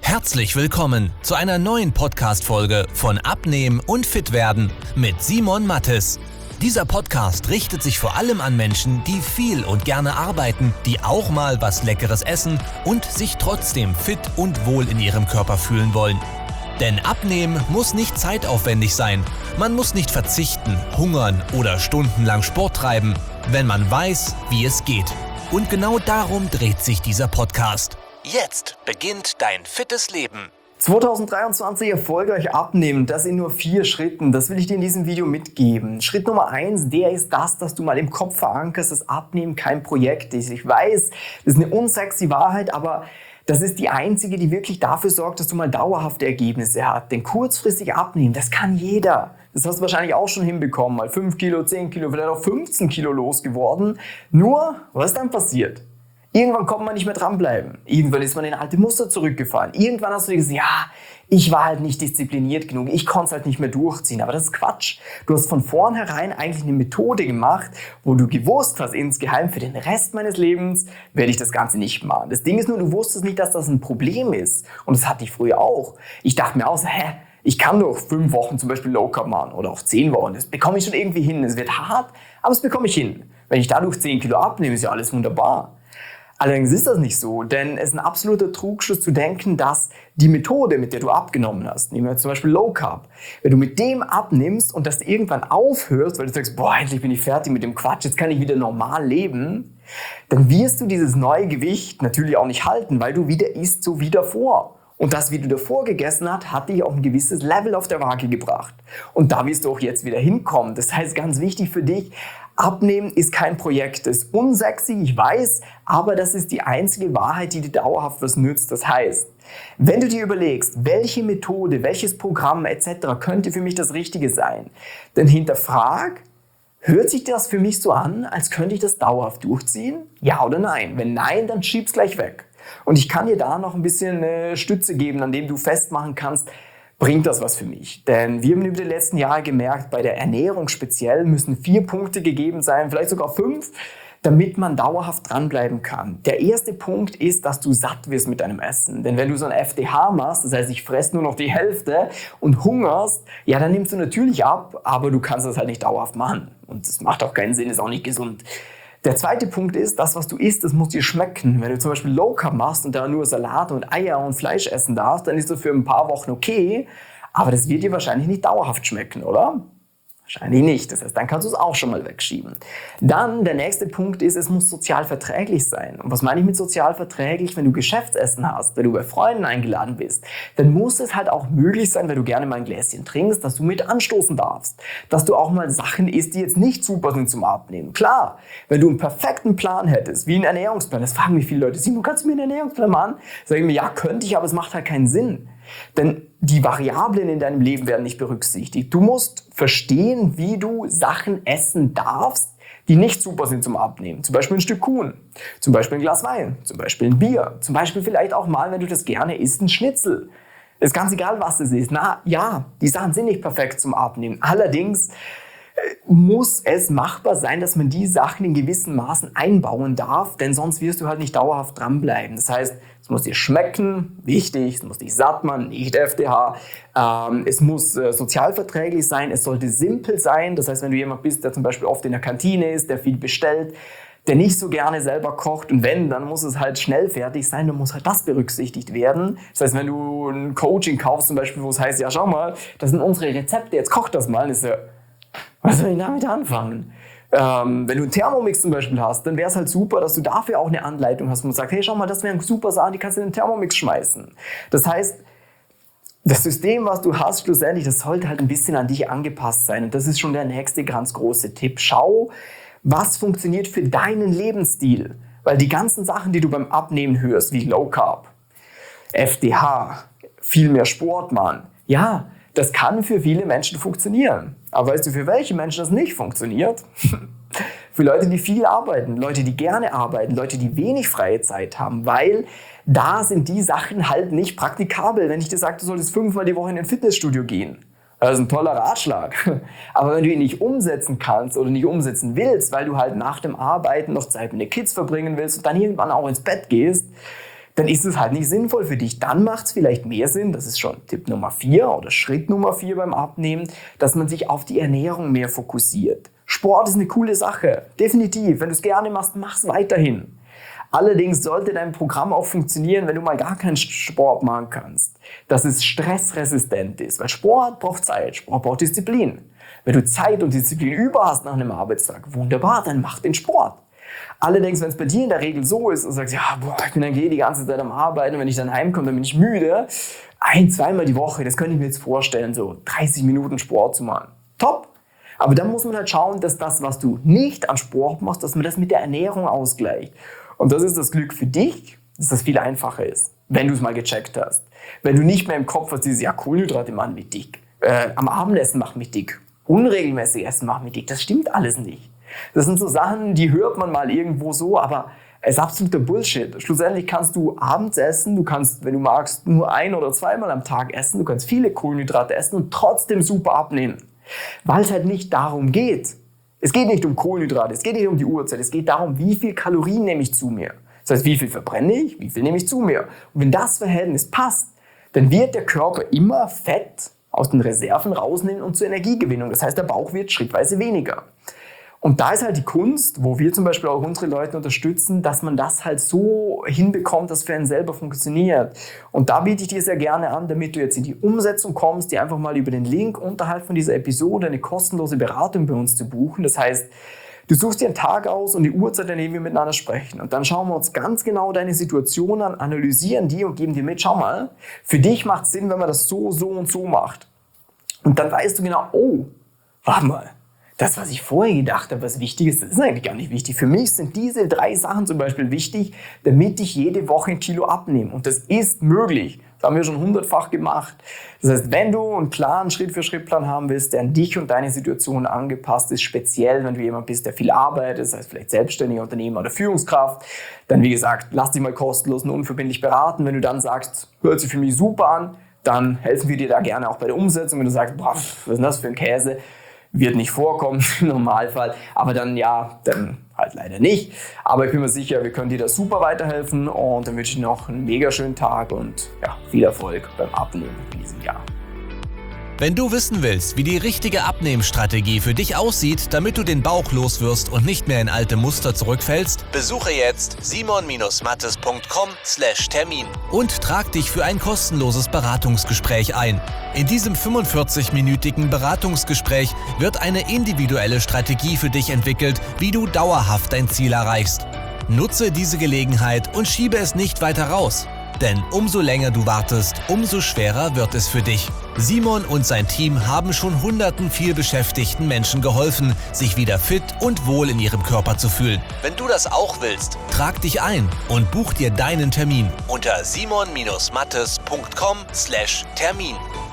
Herzlich willkommen zu einer neuen Podcast-Folge von Abnehmen und Fitwerden mit Simon Mattes. Dieser Podcast richtet sich vor allem an Menschen, die viel und gerne arbeiten, die auch mal was Leckeres essen und sich trotzdem fit und wohl in ihrem Körper fühlen wollen. Denn Abnehmen muss nicht zeitaufwendig sein. Man muss nicht verzichten, hungern oder stundenlang Sport treiben, wenn man weiß, wie es geht. Und genau darum dreht sich dieser Podcast. Jetzt beginnt dein fittes Leben. 2023 erfolgreich abnehmen, das in nur 4 Schritten, das will ich dir in diesem Video mitgeben. Schritt Nummer 1, der ist das, dass du mal im Kopf verankerst, dass Abnehmen kein Projekt ist. Ich weiß, das ist eine unsexy Wahrheit, aber das ist die einzige, die wirklich dafür sorgt, dass du mal dauerhafte Ergebnisse hast. Denn kurzfristig abnehmen, das kann jeder. Das hast du wahrscheinlich auch schon hinbekommen, mal 5 Kilo, 10 Kilo, vielleicht auch 15 Kilo losgeworden. Nur, was ist dann passiert? Irgendwann konnte man nicht mehr dranbleiben. Irgendwann ist man in alte Muster zurückgefallen. Irgendwann hast du dir gesagt, ja, ich war halt nicht diszipliniert genug, ich konnte es halt nicht mehr durchziehen. Aber das ist Quatsch. Du hast von vornherein eigentlich eine Methode gemacht, wo du gewusst hast, insgeheim für den Rest meines Lebens werde ich das Ganze nicht machen. Das Ding ist nur, du wusstest nicht, dass das ein Problem ist. Und das hatte ich früher auch. Ich dachte mir auch, ich kann doch 5 Wochen zum Beispiel Low Carb machen oder auch 10 Wochen. Das bekomme ich schon irgendwie hin. Es wird hart, aber das bekomme ich hin. Wenn ich dadurch 10 Kilo abnehme, ist ja alles wunderbar. Allerdings ist das nicht so, denn es ist ein absoluter Trugschluss zu denken, dass die Methode, mit der du abgenommen hast, nehmen wir zum Beispiel Low Carb, wenn du mit dem abnimmst und das irgendwann aufhörst, weil du sagst, endlich bin ich fertig mit dem Quatsch, jetzt kann ich wieder normal leben, dann wirst du dieses neue Gewicht natürlich auch nicht halten, weil du wieder isst so wie davor. Und das, wie du davor gegessen hast, hat dich auf ein gewisses Level auf der Waage gebracht. Und da wirst du auch jetzt wieder hinkommen. Das heißt, ganz wichtig für dich, Abnehmen ist kein Projekt. Das ist unsexy, ich weiß, aber das ist die einzige Wahrheit, die dir dauerhaft was nützt. Das heißt, wenn du dir überlegst, welche Methode, welches Programm etc. könnte für mich das Richtige sein, dann hinterfrag, hört sich das für mich so an, als könnte ich das dauerhaft durchziehen? Ja oder nein? Wenn nein, dann schieb's gleich weg. Und ich kann dir da noch ein bisschen Stütze geben, an dem du festmachen kannst, bringt das was für mich? Denn wir haben über die letzten Jahre gemerkt, bei der Ernährung speziell müssen 4 Punkte gegeben sein, vielleicht sogar 5, damit man dauerhaft dranbleiben kann. Der erste Punkt ist, dass du satt wirst mit deinem Essen. Denn wenn du so ein FDH machst, das heißt, ich fresse nur noch die Hälfte und hungerst, ja, dann nimmst du natürlich ab, aber du kannst das halt nicht dauerhaft machen. Und das macht auch keinen Sinn, ist auch nicht gesund. Der zweite Punkt ist, das, was du isst, das muss dir schmecken. Wenn du zum Beispiel Low Carb machst und da nur Salat und Eier und Fleisch essen darfst, dann ist das für ein paar Wochen okay, aber das wird dir wahrscheinlich nicht dauerhaft schmecken, oder? Wahrscheinlich nicht. Das heißt, dann kannst du es auch schon mal wegschieben. Dann, der nächste Punkt ist, es muss sozial verträglich sein. Und was meine ich mit sozial verträglich? Wenn du Geschäftsessen hast, wenn du bei Freunden eingeladen bist, dann muss es halt auch möglich sein, wenn du gerne mal ein Gläschen trinkst, dass du mit anstoßen darfst. Dass du auch mal Sachen isst, die jetzt nicht super sind zum Abnehmen. Klar, wenn du einen perfekten Plan hättest, wie einen Ernährungsplan, das fragen mich viele Leute, Simon, kannst du mir einen Ernährungsplan machen? Sag ich mir, ja, könnte ich, aber es macht halt keinen Sinn. Denn die Variablen in deinem Leben werden nicht berücksichtigt. Du musst verstehen, wie du Sachen essen darfst, die nicht super sind zum Abnehmen. Zum Beispiel ein Stück Kuchen, zum Beispiel ein Glas Wein, zum Beispiel ein Bier, zum Beispiel vielleicht auch mal, wenn du das gerne isst, ein Schnitzel. Ist ganz egal, was es ist. Na ja, die Sachen sind nicht perfekt zum Abnehmen. Allerdings muss es machbar sein, dass man die Sachen in gewissen Maßen einbauen darf, denn sonst wirst du halt nicht dauerhaft dranbleiben. Das heißt, es muss dir schmecken, wichtig, es muss dich satt machen, nicht FDH, es muss sozialverträglich sein, es sollte simpel sein, das heißt, wenn du jemand bist, der zum Beispiel oft in der Kantine ist, der viel bestellt, der nicht so gerne selber kocht und wenn, dann muss es halt schnell fertig sein, dann muss halt das berücksichtigt werden. Das heißt, wenn du ein Coaching kaufst zum Beispiel, wo es heißt, ja schau mal, das sind unsere Rezepte, jetzt koch das mal, dann ist ja, was soll ich damit anfangen? Wenn du einen Thermomix zum Beispiel hast, dann wäre es halt super, dass du dafür auch eine Anleitung hast und sagst, hey, schau mal, das wäre ein super Sache, die kannst du in den Thermomix schmeißen. Das heißt, das System, was du hast, schlussendlich, das sollte halt ein bisschen an dich angepasst sein. Und das ist schon der nächste ganz große Tipp. Schau, was funktioniert für deinen Lebensstil. Weil die ganzen Sachen, die du beim Abnehmen hörst, wie Low Carb, FDH, viel mehr Sport machen, ja, das kann für viele Menschen funktionieren. Aber weißt du, für welche Menschen das nicht funktioniert? Für Leute, die viel arbeiten, Leute, die gerne arbeiten, Leute, die wenig freie Zeit haben, weil da sind die Sachen halt nicht praktikabel. Wenn ich dir sage, du solltest 5-mal die Woche in ein Fitnessstudio gehen, das ist ein toller Ratschlag. Aber wenn du ihn nicht umsetzen kannst oder nicht umsetzen willst, weil du halt nach dem Arbeiten noch Zeit mit den Kids verbringen willst und dann irgendwann auch ins Bett gehst, dann ist es halt nicht sinnvoll für dich. Dann macht es vielleicht mehr Sinn, das ist schon Tipp Nummer 4 oder Schritt Nummer 4 beim Abnehmen, dass man sich auf die Ernährung mehr fokussiert. Sport ist eine coole Sache, definitiv. Wenn du es gerne machst, mach es weiterhin. Allerdings sollte dein Programm auch funktionieren, wenn du mal gar keinen Sport machen kannst. Dass es stressresistent ist, weil Sport braucht Zeit, Sport braucht Disziplin. Wenn du Zeit und Disziplin über hast nach einem Arbeitstag, wunderbar, dann mach den Sport. Allerdings, wenn es bei dir in der Regel so ist und sagst, ja, ich bin dann die ganze Zeit am Arbeiten und wenn ich dann heimkomme, dann bin ich müde. 1-2 Mal die Woche, das könnte ich mir jetzt vorstellen, so 30 Minuten Sport zu machen. Top! Aber dann muss man halt schauen, dass das, was du nicht an Sport machst, dass man das mit der Ernährung ausgleicht. Und das ist das Glück für dich, dass das viel einfacher ist, wenn du es mal gecheckt hast. Wenn du nicht mehr im Kopf hast, dieses, ja, Kohlenhydrate machen mich dick, am Abendessen macht mich dick, unregelmäßig essen macht mich dick, das stimmt alles nicht. Das sind so Sachen, die hört man mal irgendwo so, aber es ist absoluter Bullshit. Schlussendlich kannst du abends essen, du kannst, wenn du magst, nur 1- oder 2-mal am Tag essen, du kannst viele Kohlenhydrate essen und trotzdem super abnehmen. Weil es halt nicht darum geht. Es geht nicht um Kohlenhydrate, es geht nicht um die Uhrzeit, es geht darum, wie viel Kalorien nehme ich zu mir. Das heißt, wie viel verbrenne ich, wie viel nehme ich zu mir. Und wenn das Verhältnis passt, dann wird der Körper immer Fett aus den Reserven rausnehmen und zur Energiegewinnung. Das heißt, der Bauch wird schrittweise weniger. Und da ist halt die Kunst, wo wir zum Beispiel auch unsere Leute unterstützen, dass man das halt so hinbekommt, dass für einen selber funktioniert. Und da biete ich dir sehr gerne an, damit du jetzt in die Umsetzung kommst, dir einfach mal über den Link unterhalb von dieser Episode eine kostenlose Beratung bei uns zu buchen. Das heißt, du suchst dir einen Tag aus und die Uhrzeit, an der wir miteinander sprechen. Und dann schauen wir uns ganz genau deine Situation an, analysieren die und geben dir mit, schau mal, für dich macht es Sinn, wenn man das so, so und so macht. Und dann weißt du genau, oh, warte mal. Das, was ich vorher gedacht habe, was wichtig ist, das ist eigentlich gar nicht wichtig. Für mich sind diese 3 Sachen zum Beispiel wichtig, damit ich jede Woche 1 Kilo abnehme. Und das ist möglich. Das haben wir schon 100-fach gemacht. Das heißt, wenn du einen klaren Schritt-für-Schritt-Plan haben willst, der an dich und deine Situation angepasst ist, speziell wenn du jemand bist, der viel arbeitet, das heißt vielleicht selbstständiger Unternehmer oder Führungskraft, dann wie gesagt, lass dich mal kostenlos und unverbindlich beraten. Wenn du dann sagst, hört sich für mich super an, dann helfen wir dir da gerne auch bei der Umsetzung. Wenn du sagst, boah, was ist denn das für ein Käse? Wird nicht vorkommen im Normalfall, aber dann halt leider nicht. Aber ich bin mir sicher, wir können dir da super weiterhelfen und dann wünsche ich noch einen mega schönen Tag und ja, viel Erfolg beim Abnehmen in diesem Jahr. Wenn du wissen willst, wie die richtige Abnehmstrategie für dich aussieht, damit du den Bauch loswirst und nicht mehr in alte Muster zurückfällst, besuche jetzt simon-mattes.com/Termin und trag dich für ein kostenloses Beratungsgespräch ein. In diesem 45-minütigen Beratungsgespräch wird eine individuelle Strategie für dich entwickelt, wie du dauerhaft dein Ziel erreichst. Nutze diese Gelegenheit und schiebe es nicht weiter raus. Denn umso länger du wartest, umso schwerer wird es für dich. Simon und sein Team haben schon hunderten vielbeschäftigten Menschen geholfen, sich wieder fit und wohl in ihrem Körper zu fühlen. Wenn du das auch willst, trag dich ein und buch dir deinen Termin unter simon-mattes.com/Termin.